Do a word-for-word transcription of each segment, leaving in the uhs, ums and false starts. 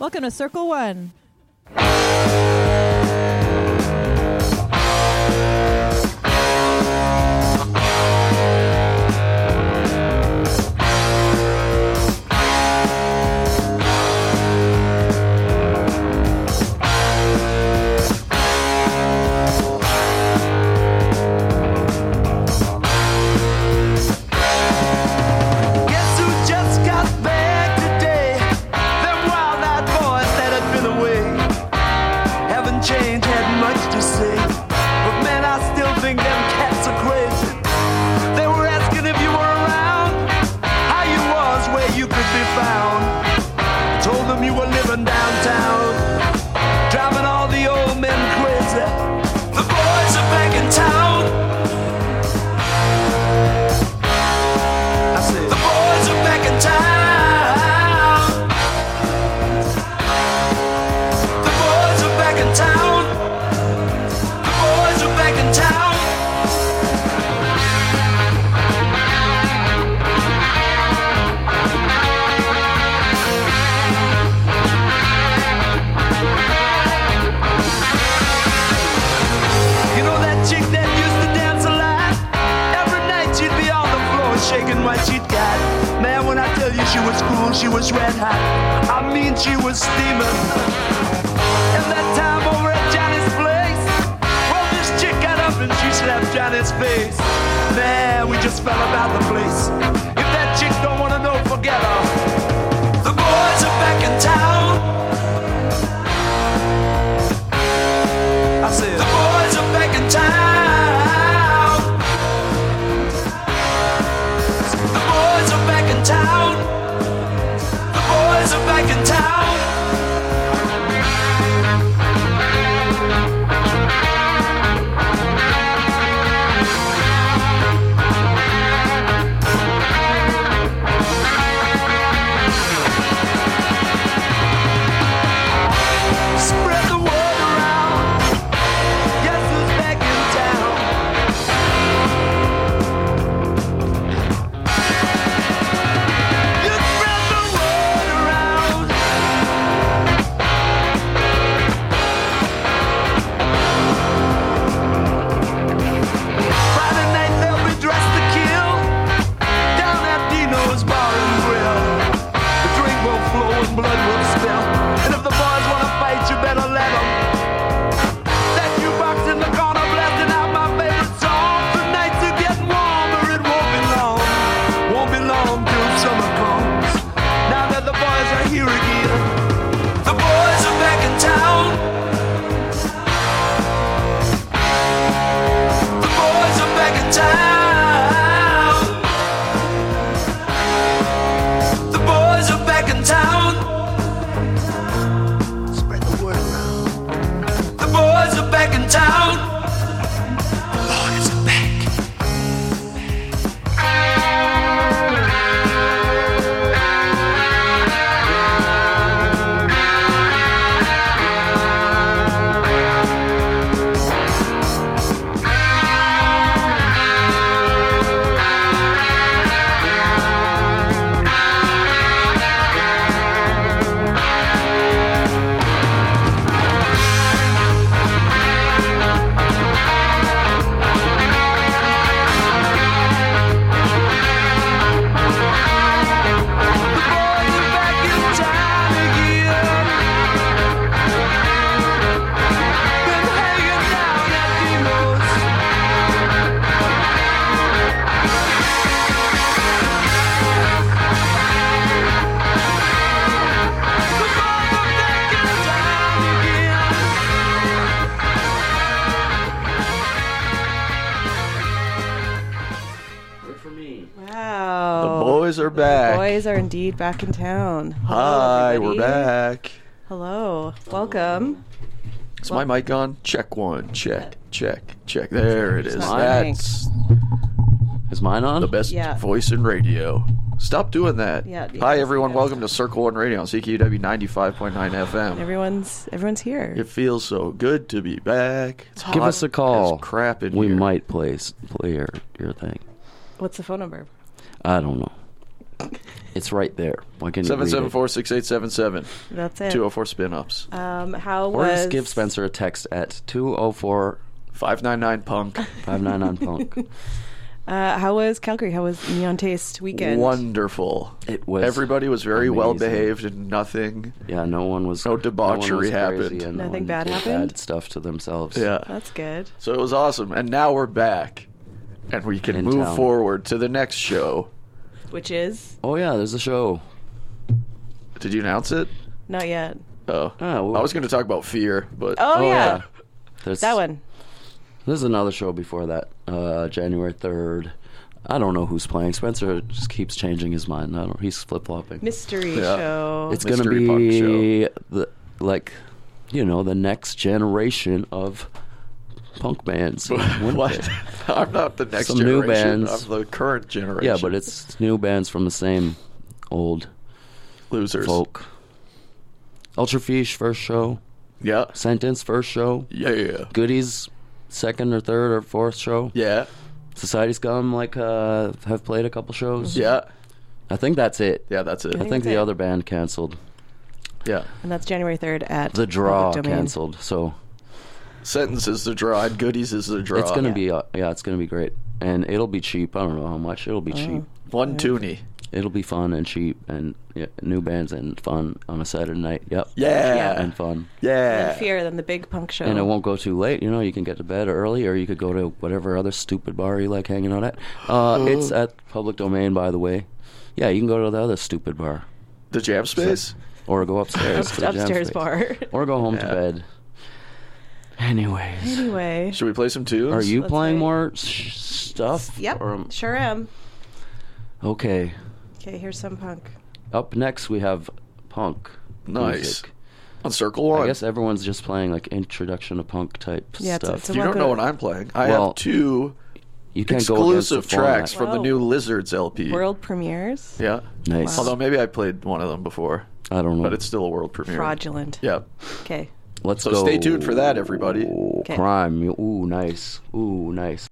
Welcome to Circle One. She was cool, she was red hot. I mean, she was steaming. And that time over at Johnny's place, well, this chick got up and she slapped Johnny's face. Man, we just fell about the place. If that chick don't want to know, forget her. The boys are back in town. I said, the boys are back in town. The boys are back in town. Boys are back in town. Spread the word around. Guess who's back in town? You spread the word around. Friday night they'll be dressed to kill down at Dino's Bar and Grill. The drink will flow and blood will spill. And if the boys wanna fight, you better let them. That jukebox in the corner blasting out my favorite song. The nights are getting warmer, it won't be long. Won't be long till summer comes. Now that the boys are here again. The boys are back in town. The boys are back in town. The boys are back in town. Spread the word around. The boys are back in town. The boys are back. Are back. The boys are indeed back in town. Hello, Hi, everybody. we're back. Hello, welcome. Is Well- my mic on? Check one. Check, check, check. There it is. not That's Is mine on? the best Yeah. voice in radio. Stop doing that. Yeah, yeah, Hi, everyone. yeah. Welcome to Circle One Radio on C Q W ninety-five point nine F M. Everyone's everyone's here. It feels so good to be back. It's Give hot us a call. as crap in we here. might play s- play your, your thing. What's the phone number? I don't know. It's right there. Why can't you seven read seven it? four, six eight seven seven. That's it. two oh four spin-ups. Um, how Or was... just give Spencer a text at two oh four, five nine nine punk. five nine nine punk. Uh, how was Calgary? How was Neon Taste weekend? Wonderful. It was Everybody was very amazing. well behaved and nothing. Yeah, no one was. No debauchery no one was crazy happened. and no Nothing one bad did happened? Bad stuff to themselves. Yeah. That's good. So it was awesome. And now we're back. And we can In move town. forward to the next show. Which is? Oh yeah, there's a show. Did you announce it? Not yet. Oh. Oh, well- I was going to talk about Fear, but Oh, yeah. There's That one. There's another show before that, uh, January third. I don't know who's playing. Spencer just keeps changing his mind. I don't. He's flip flopping. Mystery Yeah. show. It's gonna Mystery punk be the like, you know, the next generation of punk bands. in what? Winnipeg. I'm not the next Some new generation. bands. I'm the current generation. Yeah, but it's new bands from the same old losers. folk. Ultrafiche first show. Yeah. Sentence first show. Yeah. Goodies second or third or fourth show. Yeah. Society Scum like uh, have played a couple shows. Yeah. I think that's it. Yeah, that's it. I think think that's the it. other band canceled. Yeah. And that's January third at The Draw Public Domain. canceled. So Sentence is the draw and Goodies is the draw. it's gonna Yeah. be uh, yeah, it's gonna be great, and it'll be cheap. I don't know how much. It'll be cheap. One toonie. It'll be fun and cheap, and yeah, new bands and fun on a Saturday night. Yep. Yeah. And fun. And Yeah. then Fear, then the big punk show. And it won't go too late. You know, you can get to bed early, or you could go to whatever other stupid bar you like hanging out at. Uh, it's at Public Domain, by the way. Yeah, you can go to the other stupid bar, The Jam Space? or go upstairs to the jam Upstairs space. bar. or go home Yeah. to bed. Anyways, Anyway. Should we play some tunes? are you Let's playing wait. more sh- stuff? Yep. Or, Sure am. okay. Okay, here's some punk. Up next, we have punk. Nice. music. On Circle One. I guess everyone's just playing like introduction to punk type Yeah, it's a- stuff. it's a you don't like know a- what I'm playing. I Well, have two you can't go against exclusive the format. tracks from the Wow. new Lizards L P. World premieres. Yeah. Nice. Although maybe I played one of them before, I don't know. but it's still a world premiere. Fraudulent. Yeah. Okay. Let's So go. stay tuned for that, everybody. Okay. Crime. Ooh, nice. Ooh, nice.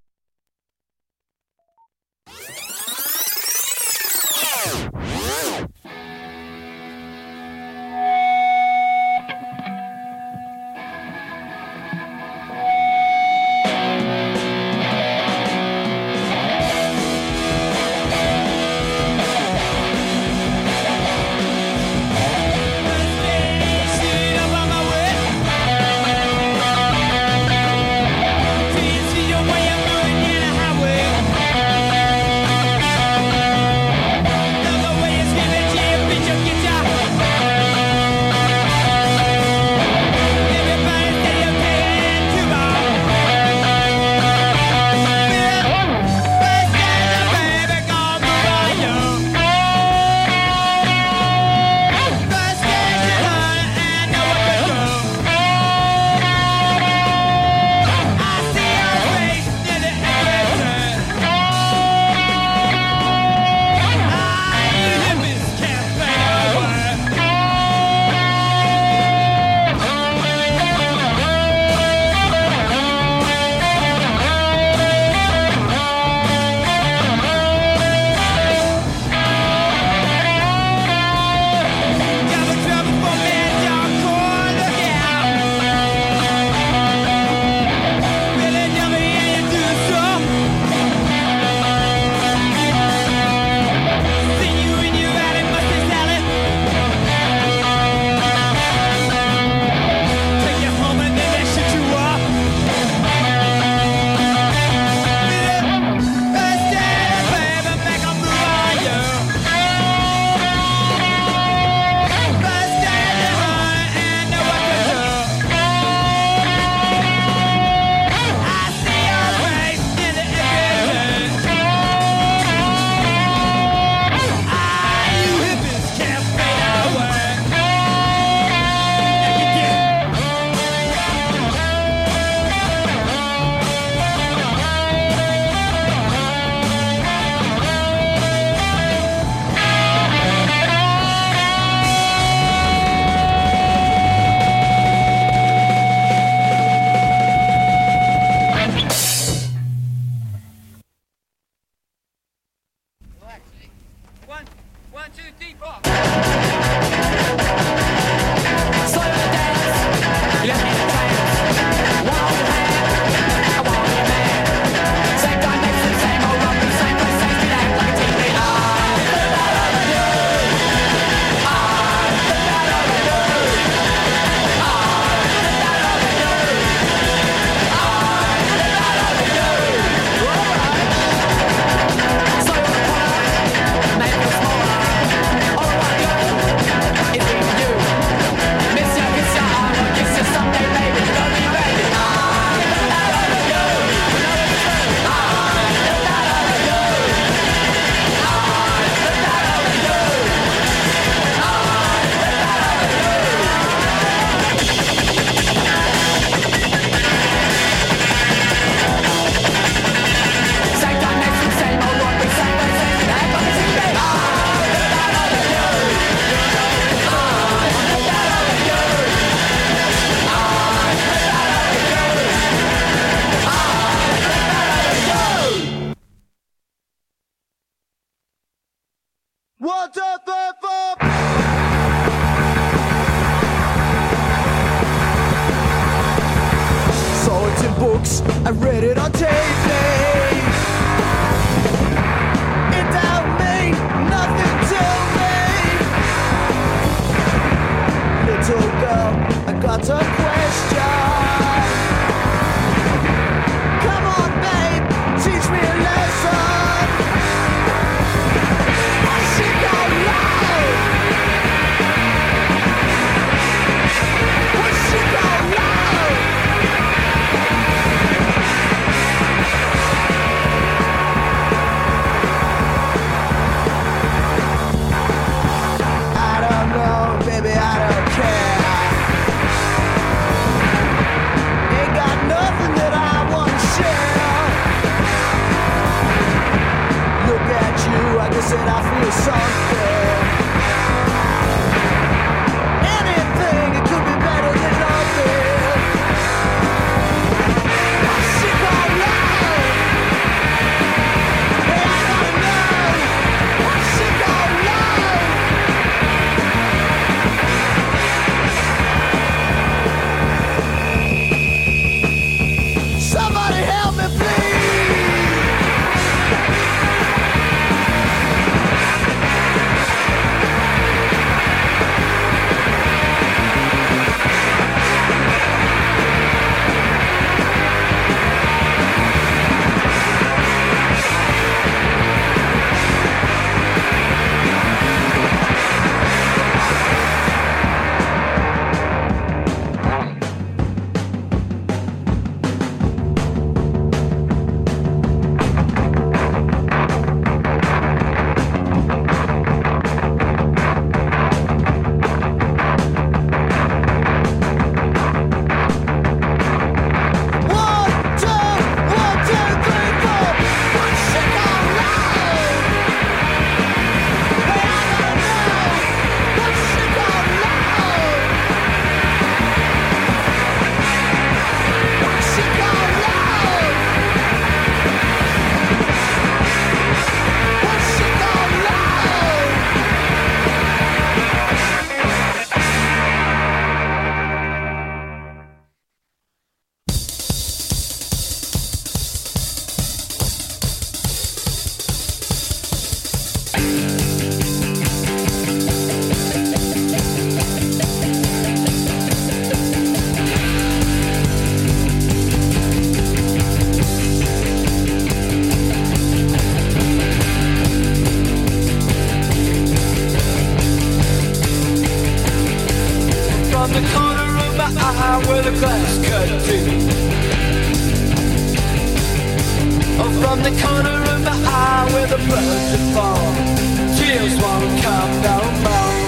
One, two, three, four. Saw it in books, I read it on T V. It don't mean nothing to me. Little girl, I got a question. Come on, babe, teach me a lesson. Said I feel something. Anything, it could be better than nothing. I'm sick of love. Hey, I gotta know. I'm sick of love. Somebody help me, please. From the corner of my eye where the birds have fall, tears won't come no more.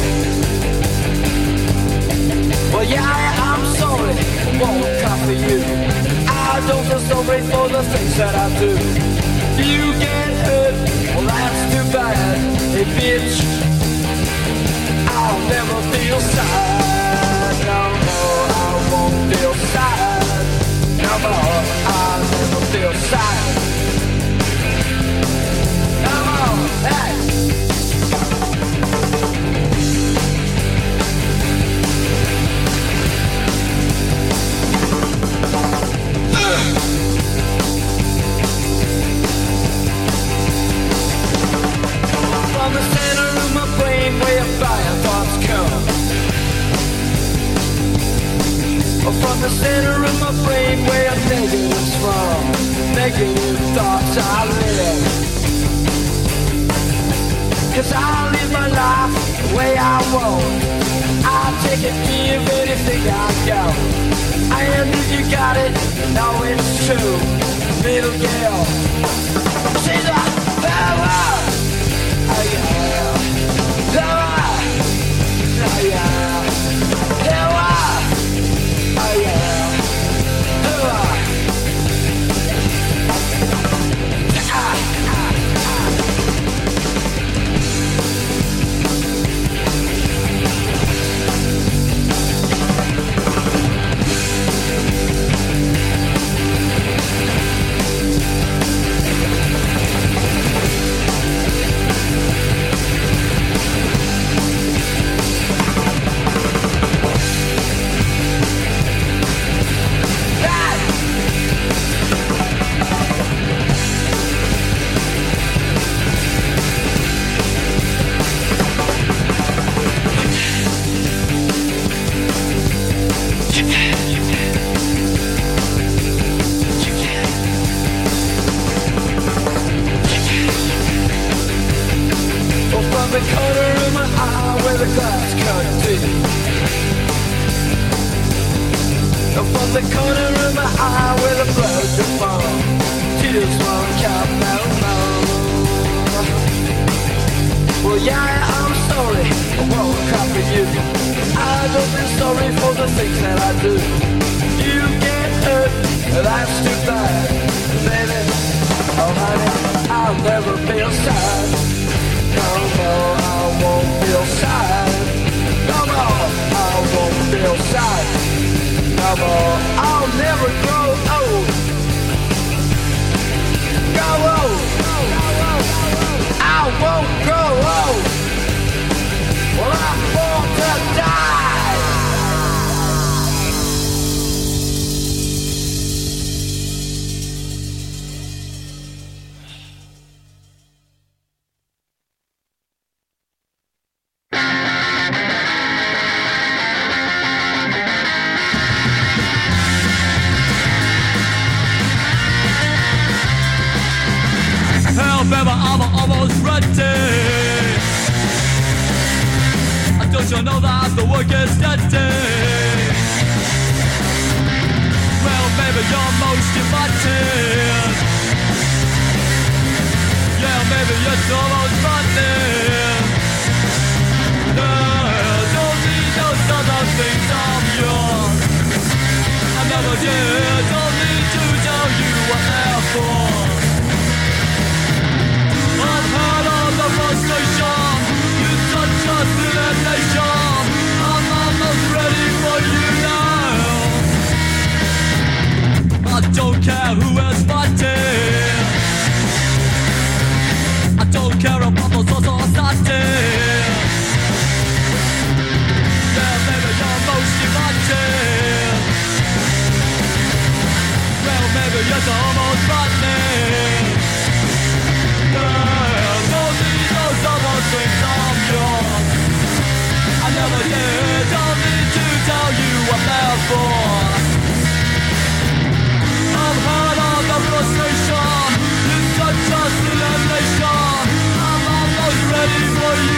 Well, yeah, I'm sorry, won't come for you. I don't feel sorry for the things that I do. You get hurt, well that's too bad. Hey bitch, I'll never feel sad no more. I won't feel sad no more. I'll never feel sad. Come on, hey! the center of my brain where negatives from. Negative thoughts I live. Cause I live my life the way I want. I'll take it, give anything I got. And if you got it, know it's true. Little girl, she's a power. Oh yeah, power. Oh yeah, power. Oh yeah, power. Ah, ah, ah. From the corner of my eye where the glass cut deep. From the corner of my eye where the blood just fall. Tears won't come no more. Well yeah, I'm sorry, I won't copy you. I don't feel sorry for the things that I do. You get hurt, that's too bad. Baby, oh honey, I'll never feel sad. No more, I won't feel sad. No more, I won't feel sad. No more, I'll never grow old. Grow old. I won't grow old. Well, I'm born to die. Baby, I'm almost ready. Don't you know that the work is steady? Well, baby, you're most invited. Yeah, baby, you're almost running. Yeah, don't need those other things I'm yours. I never did, don't need to tell you what they're for. I've had all the frustration. You touch us in a nation. I'm almost ready for you now. I don't care who is fighting. I don't care about those sorts of starting. Yeah, baby, you're most invited. Well, maybe you're almost running. Things I'm yours. I never did, don't need to tell you what they're for. I've heard all the frustration. It's such a celebration. I'm almost ready for you.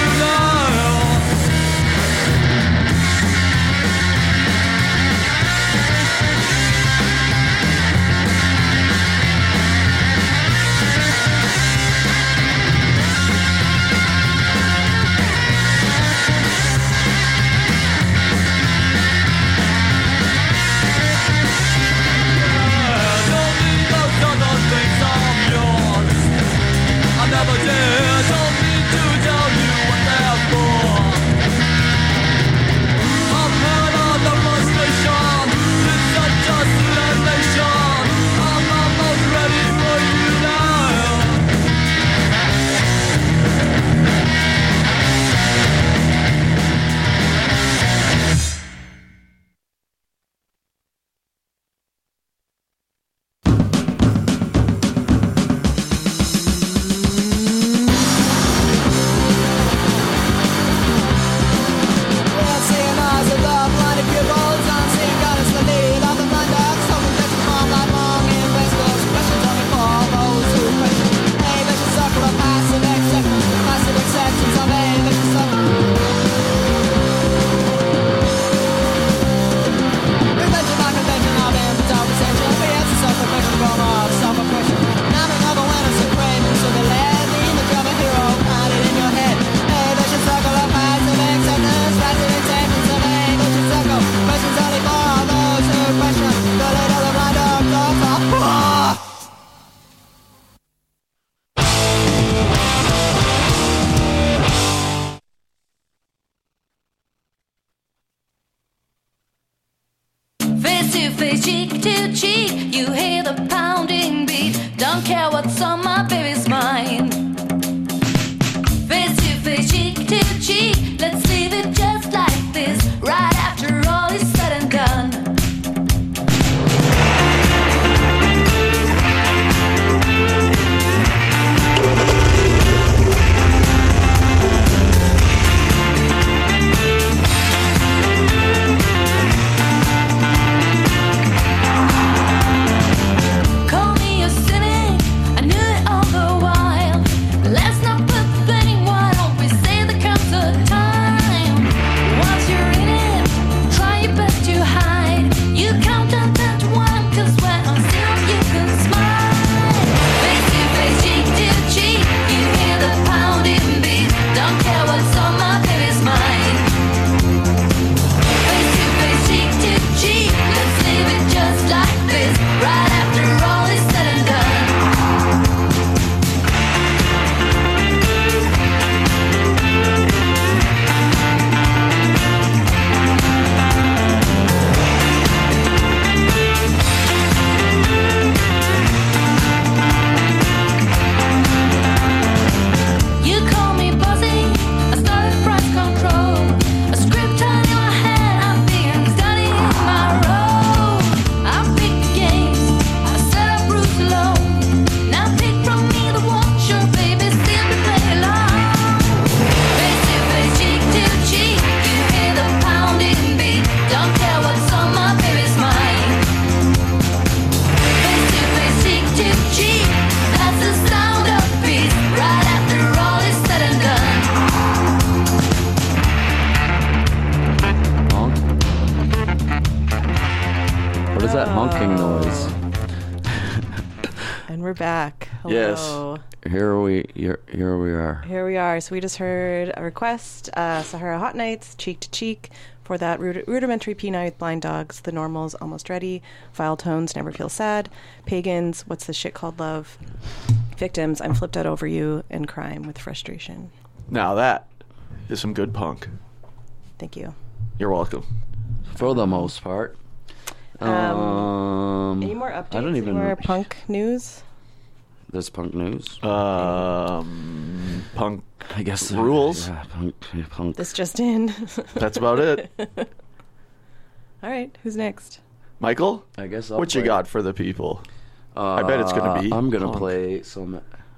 we're back. Yes. Hello. Here we here, here we are. Here we are. So we just heard a request, uh, Sahara Hot Nights, Cheek to Cheek, for that rud- rudimentary P nine with Blind Dogs, The Normals, Almost Ready, Vile Tones, Never Feel Sad, Pagans, What's This Shit Called Love, Victims, I'm Flipped Out Over You, and Crime with Frustration. Now that is some good punk. Thank you. You're welcome. For the most part. Um, Um, Any more updates? I don't even Any more know. punk news? There's punk news. Um, punk I guess rules. Yeah, punk. Yeah, punk. This just in. That's about it. All right. Who's next? Michael, I guess I'll what you play. got for the people? Uh, I bet it's gonna be I'm gonna punk. play some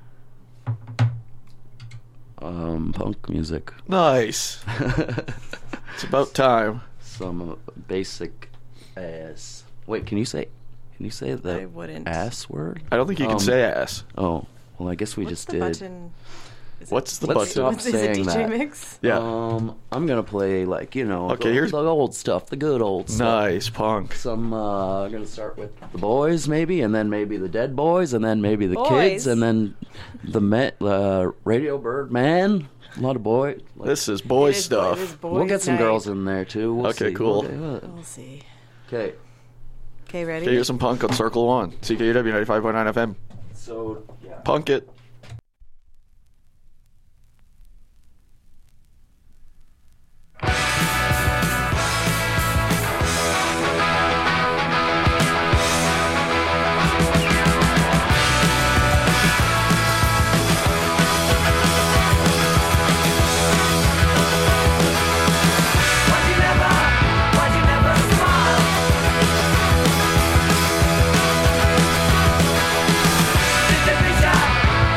um punk music. Nice. It's about time. Some basic ass. Wait, can you say? Can you say the I wouldn't. ass word? I don't think you can Um, say ass. Oh, well, I guess we What's just the did. button? Is it- What's the Let's button? stop What's, is it saying D J that. Mix? Yeah. Um, I'm gonna play like you know Okay, the, here's- the old stuff, the good old stuff. Nice punk. Some uh, I'm gonna start with the boys maybe, and then maybe the Dead Boys, and then maybe the Boys? kids, and then the Met, uh, Radio Bird Man. A lot of boy. Like, This is boy It is boy- stuff. it is boys we'll get some night. girls in there too. We'll Okay, see. cool. Okay, uh, We'll see. okay. Okay, ready? Okay, here's some punk on Circle One. C K U W ninety-five point nine F M. So yeah. Punk it. Why'd you never, why'd you never smile? Did they reach out?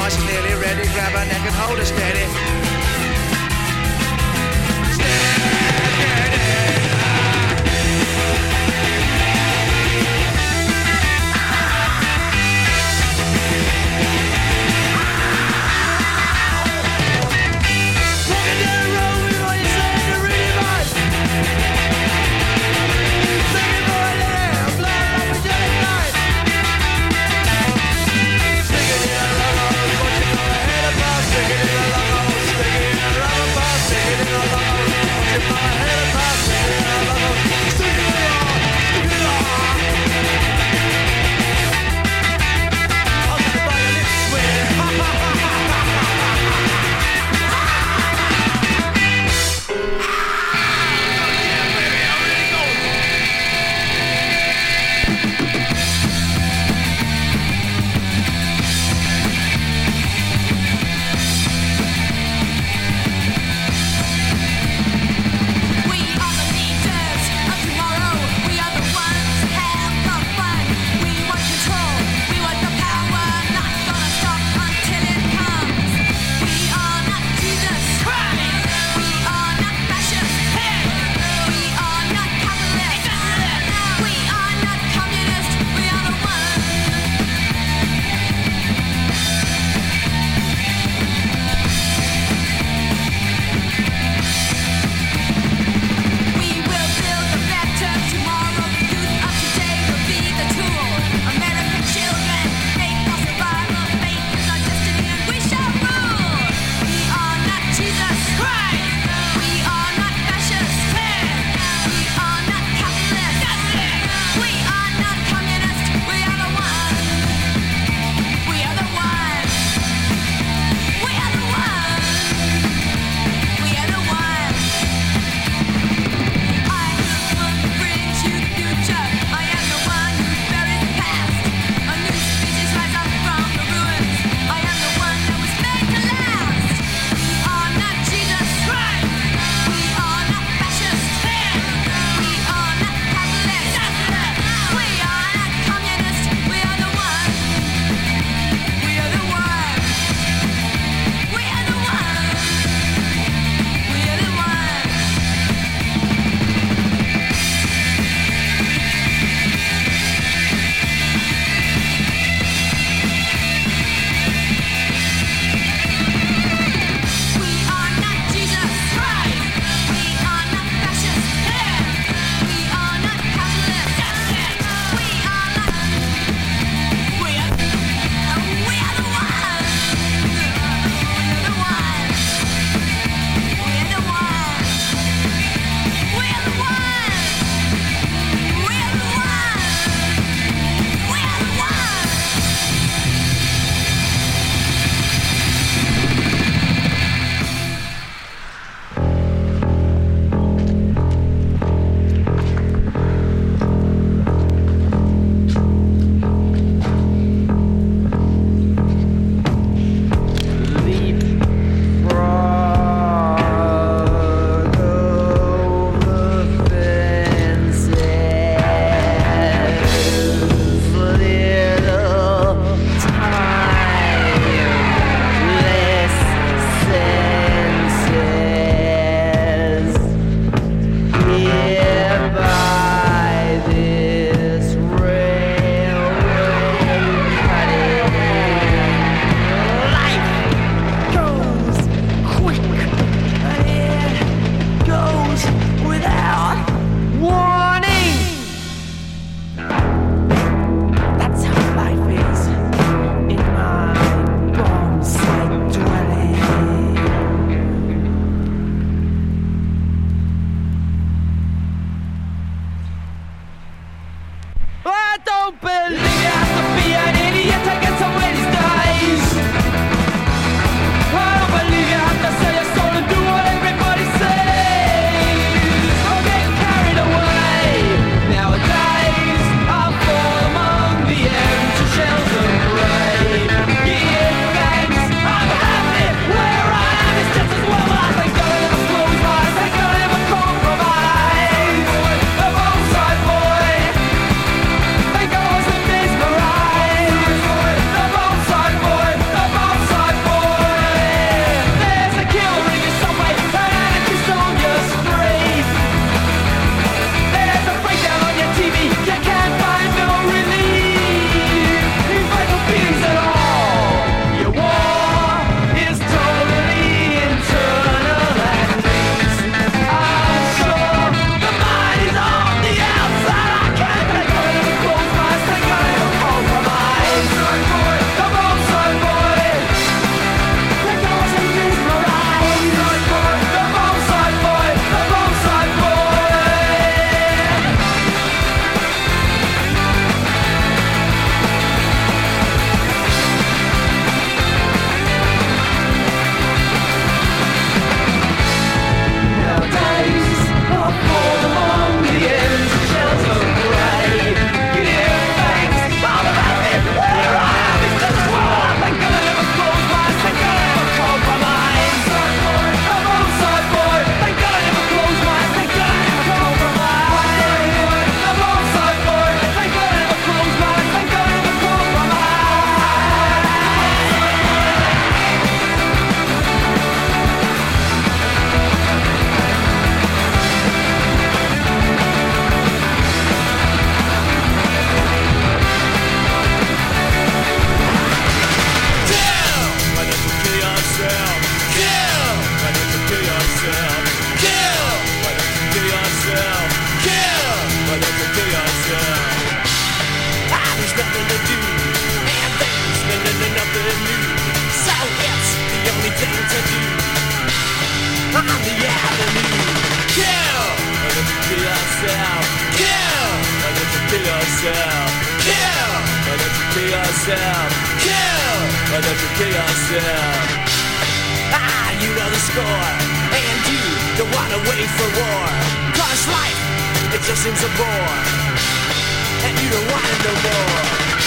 eyes clearly ready, grab her neck and hold her steady. Sticking in a long hose, what you know ahead of us, sticking in a long hose. only thing to do. On the avenue, kill. Why don't you kill yourself? Kill. Why don't you kill yourself? Kill. Why don't you kill yourself? Kill. Why don't you kill yourself? Ah, you know the score, and you don't wanna wait for war. Cause life, it just seems a bore, and you don't want it no more.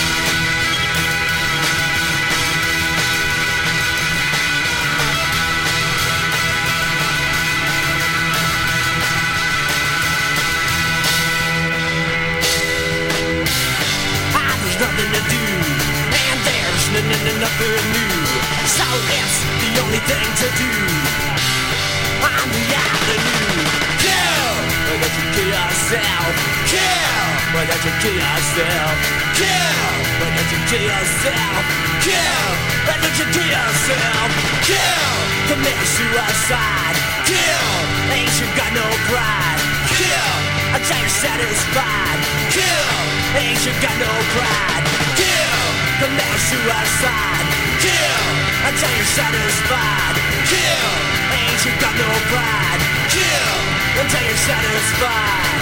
Ah, there's nothing to do, and there's n- n- n- nothing new. So it's the only thing to do. On the avenue, kill. Why don't you kill yourself? Kill. Why don't you kill yourself? Kill. Why don't you kill yourself? Kill. Why don't you kill yourself? Kill. Commit suicide. Kill. Ain't you got no pride? Kill. Until you're satisfied. Kill. Ain't you got no pride? Kill. Commit suicide. Kill. Until you're satisfied. Kill. Ain't you got no pride? Kill. Until you're satisfied.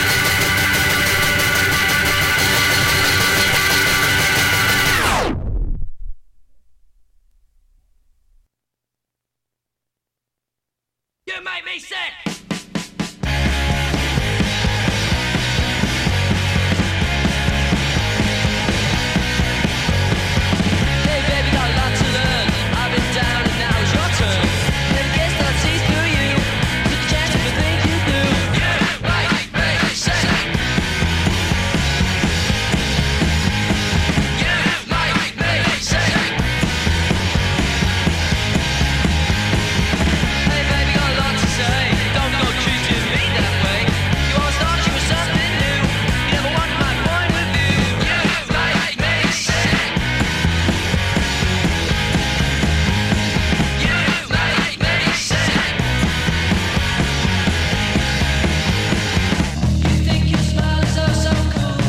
You make me sick. Hey baby, got a lot to learn. I've been down and now it's your turn. Never guess that I'd see through you. Took a chance with the things you do. You make me sick. You make me sick. Hey baby, got a lot to say. Don't go treating me that way. You always thought you were something new. You never wanted my point of view. You make me sick. You make me sick. You think your smile is oh so cool.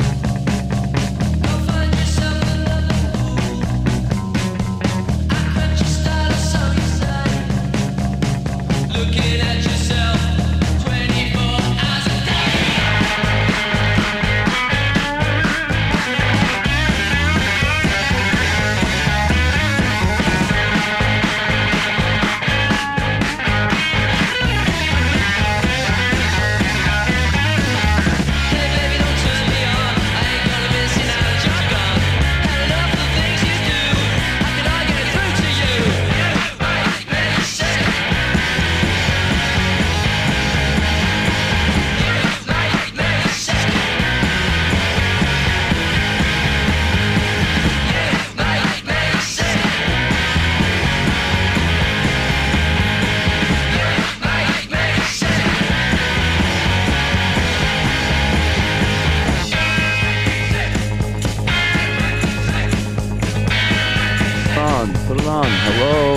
Go find yourself another fool. I cut your style, so you say. Looking at yourself twenty-four hours a day. Hey baby, don't turn me on. I ain't gonna miss you now that you're gone. Had enough of the things you do. How can I get through to you? You make me sick. You make me sick. You make me sick. You make me sick. On, put it on. Hello.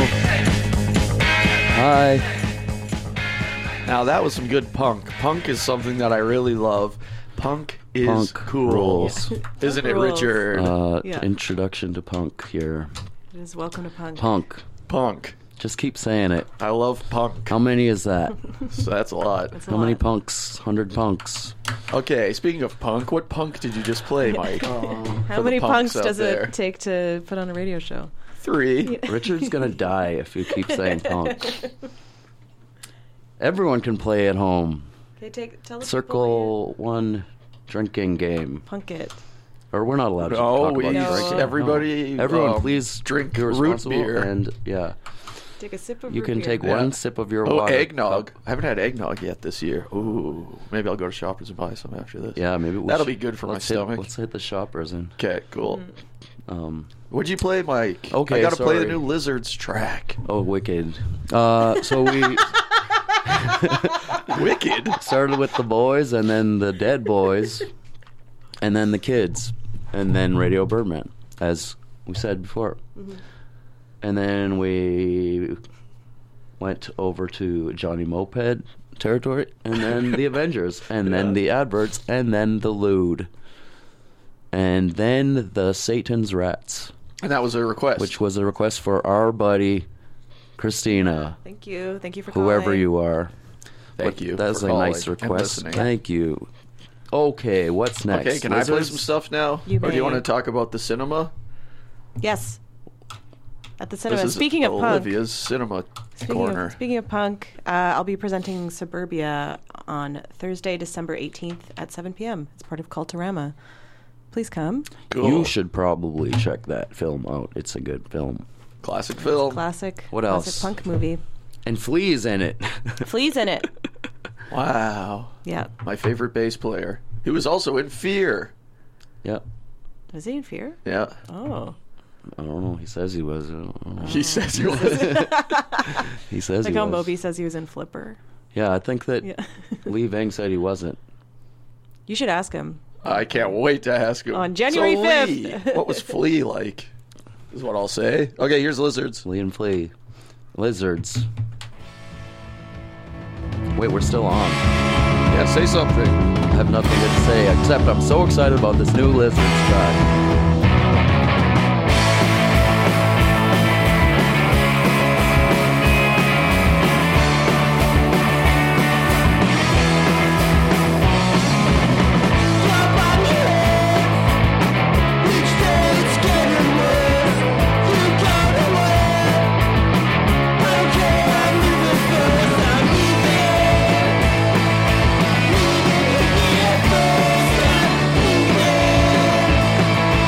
Hi. Now that was some good punk. Punk is something that I really love. Punk is Punk cool, rules. isn't it, rules. Richard? Uh, Yeah. Introduction to punk here. It is welcome to punk. Punk. Punk. Just keep saying it. I love punk. How many is that? So that's a lot. It's a How many lot. punks? Hundred punks. Okay, speaking of punk, what punk did you just play, Mike? How For the many punks punks out does there. it take to put on a radio show? Three. Richard's gonna die if you keep saying punk. Everyone can play at home. Okay, take tell the people Circle one drinking game. what you- punk it. Or we're not allowed to No, talk we about No. drinking. everybody. No. Everyone, um, please drink be root responsible beer. and yeah, Take a sip of you root can beer. take Yeah. one sip of your Oh, water. eggnog. cup. I haven't had eggnog yet this year. Ooh, maybe I'll go to Shoppers and buy some after this. Yeah, maybe we That'll should- be good for my let's hit- stomach. Let's hit the shoppers and Okay, cool. um. What'd you play, Mike? Okay, I gotta play the sorry. new Lizards track. Oh, wicked. Uh, so we Wicked. started with the boys, and then the Dead Boys, and then the Kids, and then Radio Birdman, as we said before. And then we went over to Johnny Moped territory, and then the Avengers, and then the Adverts, and then the Lewd, and then the Satan's Rats, And that was a request. which was a request for our buddy Christina, Thank you. Thank you for calling. whoever you are. Thank What- you. That's for a calling nice and request. listening. Thank you. Okay, what's next? Okay, can I play Lizards? some stuff now? You or do you may. want to talk about the cinema? Yes. At the cinema. This is Speaking of punk. Olivia's cinema Speaking corner. of, speaking of punk, uh, I'll be presenting Suburbia on Thursday, December eighteenth at seven p.m. It's part of Culturama. Please come. Cool. You should probably check that film out. It's a good film. Classic film. Classic. What classic else? punk movie. And Flea's in it. Flea's in it. Wow. Yeah. My favorite bass player. He was also in Fear. Yep. Was he in Fear? Yeah. Oh. I don't know. He says he was. I don't know. He says he was. He says Like he how was. Moby says he was in Flipper. Yeah, I think that Yeah. Lee Vang said he wasn't. You should ask him. I can't wait to ask him. On January So, fifth. Lee, what was Flea like? Is what I'll say. Okay, here's Lizards. Lee and Flea. Lizards. Wait, we're still on. Yeah, say something. I have nothing to say except I'm so excited about this new Lizards track. Thank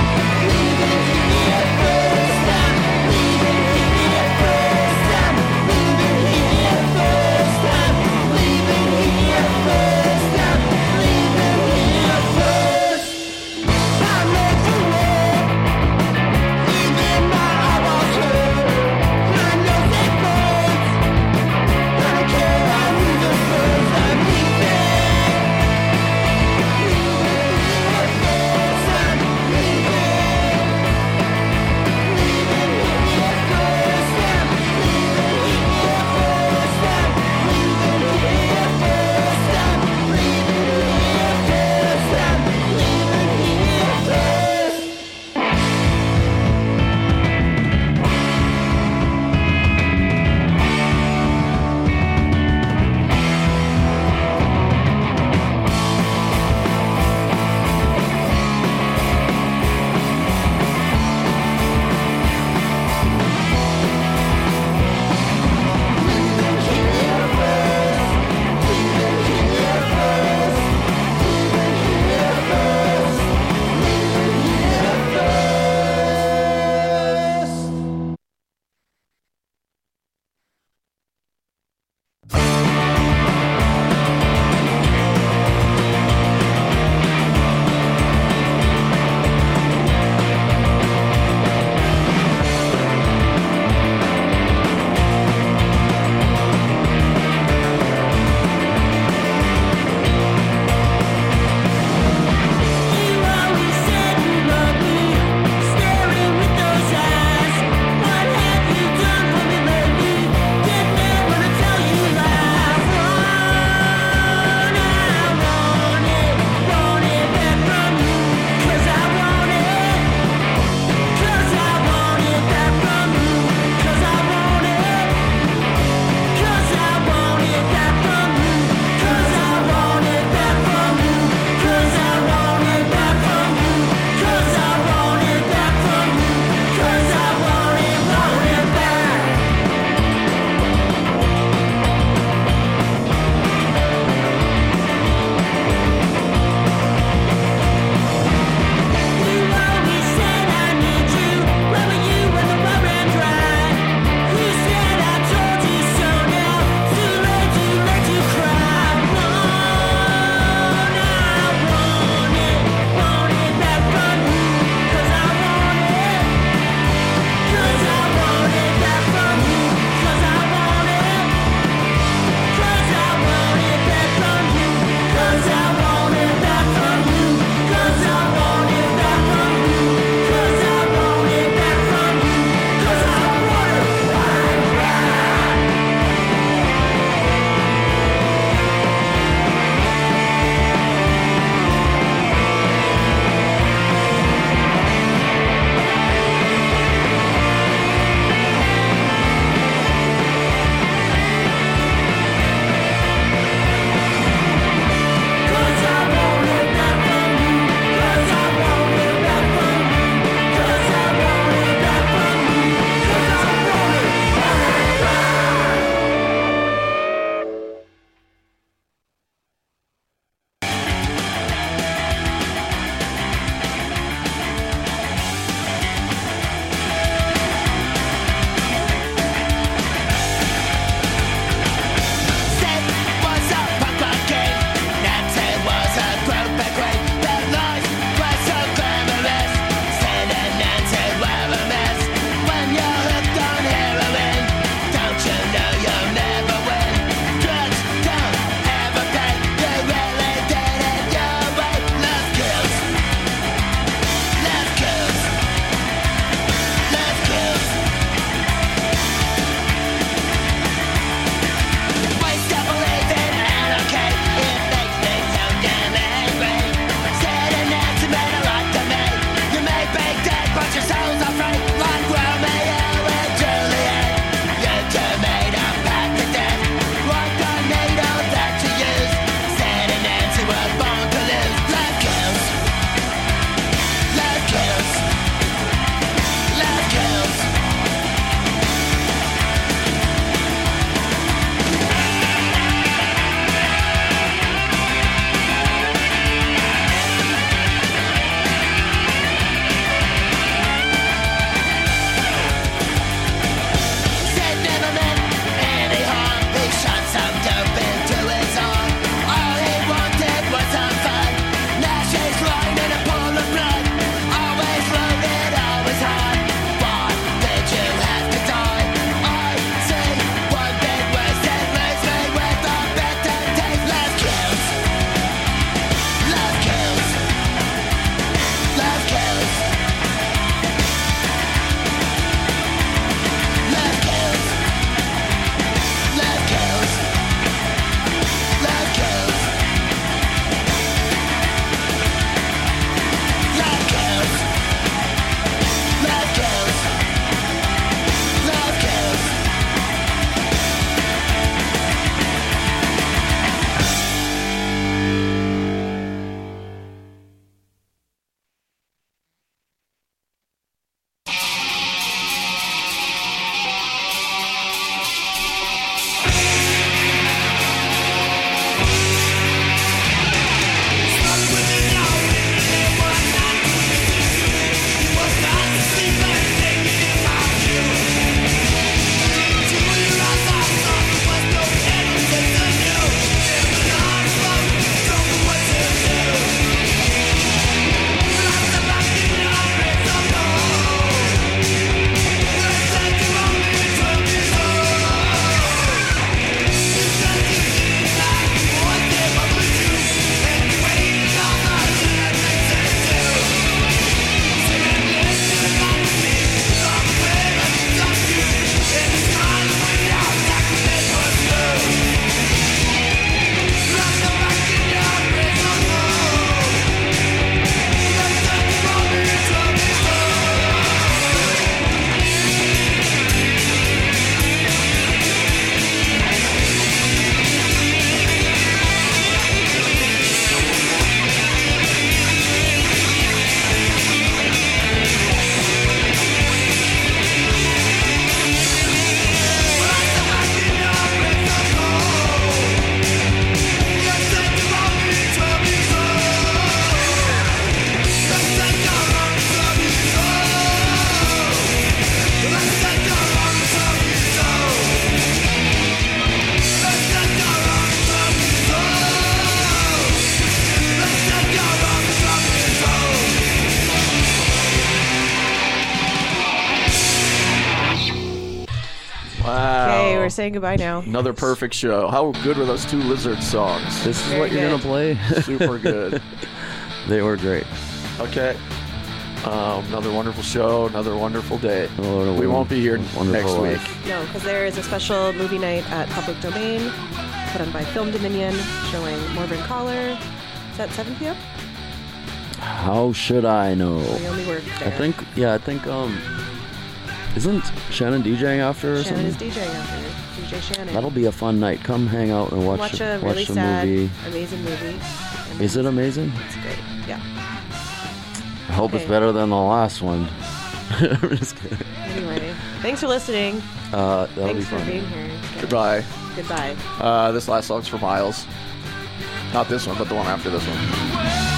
saying goodbye now. Another perfect show. How good were those two Lizard songs? This is Very what you're good. gonna play. Super good. They were great. Okay. Um, another wonderful show. Another wonderful day. Oh, We won't be here wonderful next life. week. No, because there is a special movie night at Public Domain put on by Film Dominion showing Morbid Caller. Is that seven p.m.? How should I know? We only work there. I think, yeah, I think, um, isn't Shannon DJing after or Shannon something? is DJing after. D J Shannon. That'll be a fun night. Come hang out and watch, Watch a watch really the sad, movie. amazing movie. And Is it amazing? It's great. Yeah. I hope it's Okay. better than the last one. I'm just kidding. Anyway, thanks for listening. Uh, that'll Thanks be for fun. being here. Okay. Goodbye. Goodbye. Uh, this last song's for Miles. Not this one, but the one after this one.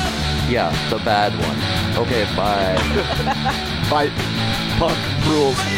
Yeah, the bad one. Okay, bye. Bye. Punk rules.